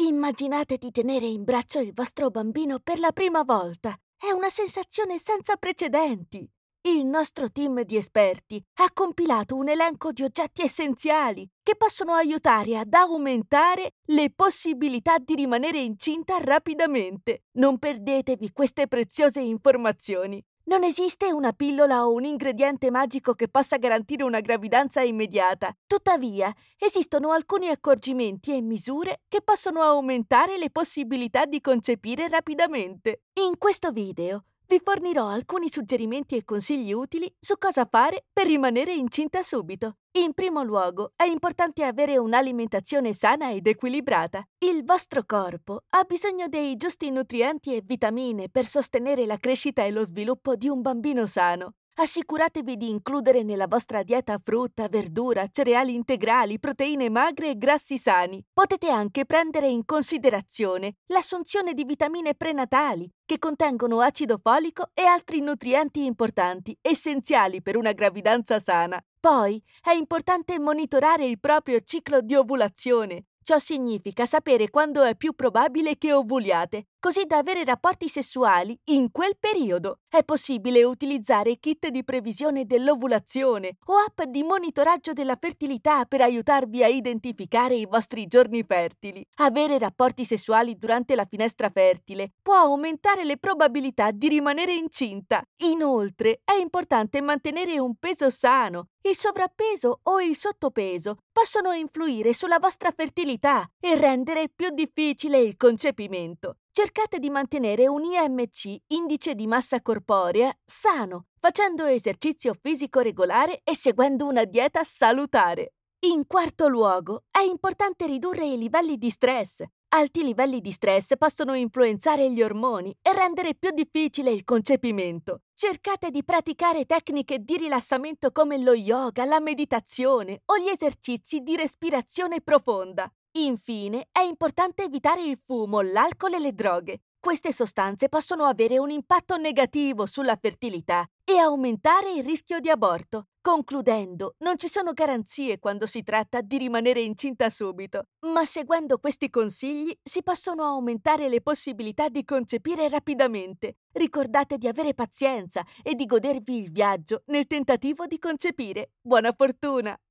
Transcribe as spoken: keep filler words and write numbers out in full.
Immaginate di tenere in braccio il vostro bambino per la prima volta. È una sensazione senza precedenti. Il nostro team di esperti ha compilato un elenco di oggetti essenziali che possono aiutare ad aumentare le possibilità di rimanere incinta rapidamente. Non perdetevi queste preziose informazioni. Non esiste una pillola o un ingrediente magico che possa garantire una gravidanza immediata. Tuttavia, esistono alcuni accorgimenti e misure che possono aumentare le possibilità di concepire rapidamente. In questo video vi fornirò alcuni suggerimenti e consigli utili su cosa fare per rimanere incinta subito. In primo luogo, è importante avere un'alimentazione sana ed equilibrata. Il vostro corpo ha bisogno dei giusti nutrienti e vitamine per sostenere la crescita e lo sviluppo di un bambino sano. Assicuratevi di includere nella vostra dieta frutta, verdura, cereali integrali, proteine magre e grassi sani. Potete anche prendere in considerazione l'assunzione di vitamine prenatali, che contengono acido folico e altri nutrienti importanti, essenziali per una gravidanza sana. Poi è importante monitorare il proprio ciclo di ovulazione. Ciò significa sapere quando è più probabile che ovuliate, così da avere rapporti sessuali in quel periodo. È possibile utilizzare kit di previsione dell'ovulazione o app di monitoraggio della fertilità per aiutarvi a identificare i vostri giorni fertili. Avere rapporti sessuali durante la finestra fertile può aumentare le probabilità di rimanere incinta. Inoltre, è importante mantenere un peso sano. Il sovrappeso o il sottopeso possono influire sulla vostra fertilità e rendere più difficile il concepimento. Cercate di mantenere un I M C, indice di massa corporea, sano, facendo esercizio fisico regolare e seguendo una dieta salutare. In quarto luogo, è importante ridurre i livelli di stress. Alti livelli di stress possono influenzare gli ormoni e rendere più difficile il concepimento. Cercate di praticare tecniche di rilassamento come lo yoga, la meditazione o gli esercizi di respirazione profonda. Infine, è importante evitare il fumo, l'alcol e le droghe. Queste sostanze possono avere un impatto negativo sulla fertilità e aumentare il rischio di aborto. Concludendo, non ci sono garanzie quando si tratta di rimanere incinta subito, ma seguendo questi consigli si possono aumentare le possibilità di concepire rapidamente. Ricordate di avere pazienza e di godervi il viaggio nel tentativo di concepire. Buona fortuna!